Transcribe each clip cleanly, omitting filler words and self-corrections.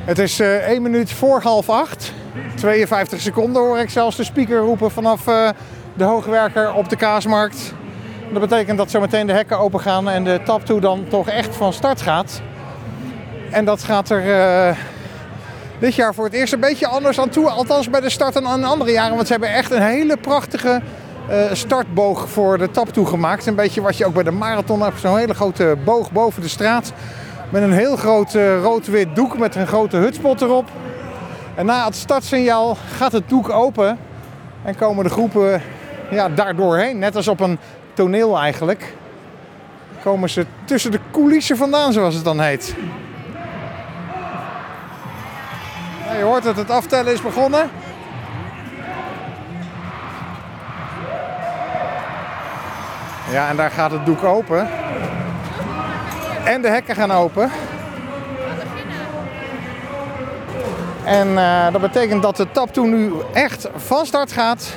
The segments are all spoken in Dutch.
Het is 1 minuut voor 7:30. 52 seconden hoor ik zelfs de speaker roepen vanaf de hoogwerker op de Kaasmarkt. Dat betekent dat zometeen de hekken open gaan en de Tap Toe dan toch echt van start gaat. En dat gaat er dit jaar voor het eerst een beetje anders aan toe. Althans bij de start dan aan andere jaren. Want ze hebben echt een hele prachtige startboog voor de Tap Toe gemaakt. Een beetje wat je ook bij de marathon hebt. Zo'n hele grote boog boven de straat. Met een heel groot rood-wit doek met een grote hutspot erop. En na het startsignaal gaat het doek open. En komen de groepen daar doorheen. Net als op een toneel eigenlijk. Komen ze tussen de coulissen vandaan, zoals het dan heet. Nou, je hoort dat het aftellen is begonnen. Ja, en daar gaat het doek open. En de hekken gaan open. En dat betekent dat de Tap Toe nu echt van start gaat.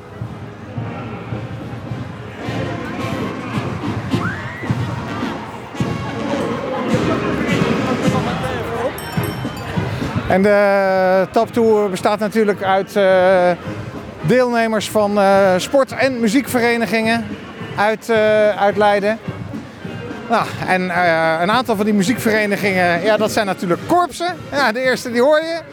En de Tap Toe bestaat natuurlijk uit deelnemers van sport- en muziekverenigingen uit Leiden. Nou, en een aantal van die muziekverenigingen, dat zijn natuurlijk korpsen. Ja, de eerste die hoor je.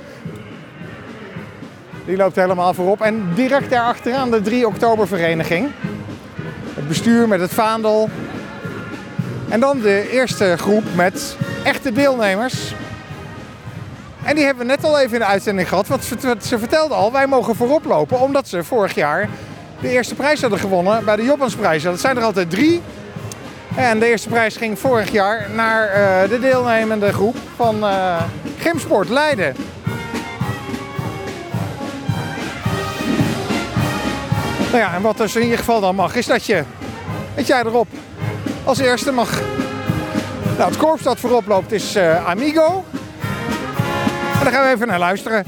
Die loopt helemaal voorop. En direct daarachteraan de 3 oktobervereniging. Het bestuur met het vaandel. En dan de eerste groep met echte deelnemers. En die hebben we net al even in de uitzending gehad. Want ze vertelde al, wij mogen voorop lopen. Omdat ze vorig jaar de eerste prijs hadden gewonnen bij de Jobmansprijzen. Dat zijn er altijd 3. En de eerste prijs ging vorig jaar naar de deelnemende groep van Gymsport Leiden. Nou ja, en wat dus in ieder geval dan mag, is dat jij erop als eerste mag. Nou, het korps dat voorop loopt is Amigo. En daar gaan we even naar luisteren.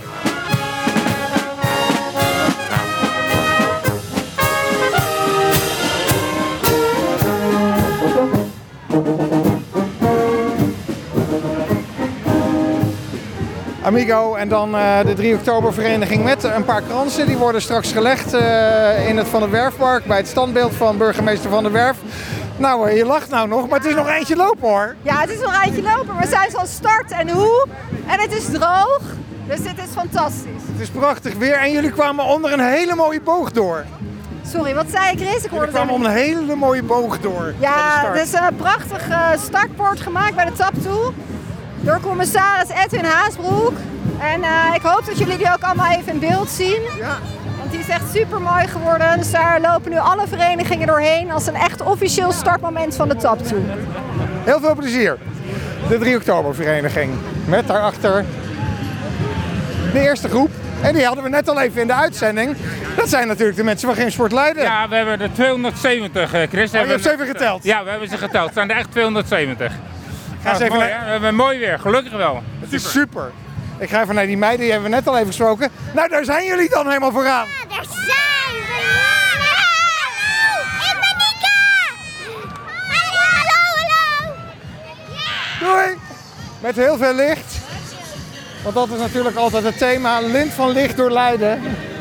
Amigo en dan de 3 oktobervereniging met een paar kransen. Die worden straks gelegd in het Van der Werfpark bij het standbeeld van burgemeester Van der Werf. Nou, je lacht nou nog, maar het is nog eentje lopen hoor. Ja, het is nog eentje lopen. We zijn van start en hoe. En het is droog, dus dit is fantastisch. Het is prachtig weer en jullie kwamen onder een hele mooie boog door. Sorry, wat zei ik, Chris? Jullie kwamen om een hele mooie boog door. Ja, er is een prachtig startbord gemaakt bij de Tap Toe. Door commissaris Edwin Haasbroek. En ik hoop dat jullie die ook allemaal even in beeld zien. Ja. Want die is echt super mooi geworden. Dus daar lopen nu alle verenigingen doorheen als een echt officieel startmoment van de Tap Toe. Heel veel plezier. De 3 oktobervereniging. Met daarachter de eerste groep. En die hadden we net al even in de uitzending. Dat zijn natuurlijk de mensen van Gymsport Leiden. Ja, we hebben er 270, Chris. Je hebt ze even geteld? Ja, we hebben ze geteld. Het zijn er echt 270. Ga eens even mooi, we hebben mooi weer, gelukkig wel. Het is super. Ik ga even naar die meiden, die hebben we net al even gesproken. Nou, daar zijn jullie dan helemaal vooraan. Ja, daar zijn we! Hallo! Ik ben Nika! Hallo! Doei! Met heel veel licht. Want dat is natuurlijk altijd het thema. Lint van licht door Leiden.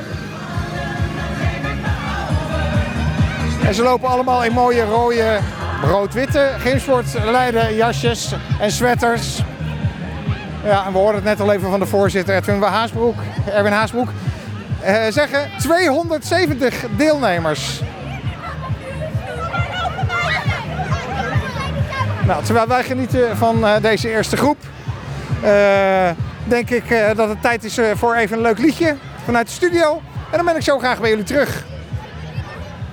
En ze lopen allemaal in mooie rode, rood-witte Gymsport Leiden jasjes en sweaters. Ja, en we hoorden het net al even van de voorzitter Erwin Haasbroek. Zeggen 270 deelnemers. Nou, terwijl wij genieten van deze eerste groep, denk ik dat het tijd is voor even een leuk liedje vanuit de studio. En dan ben ik zo graag bij jullie terug.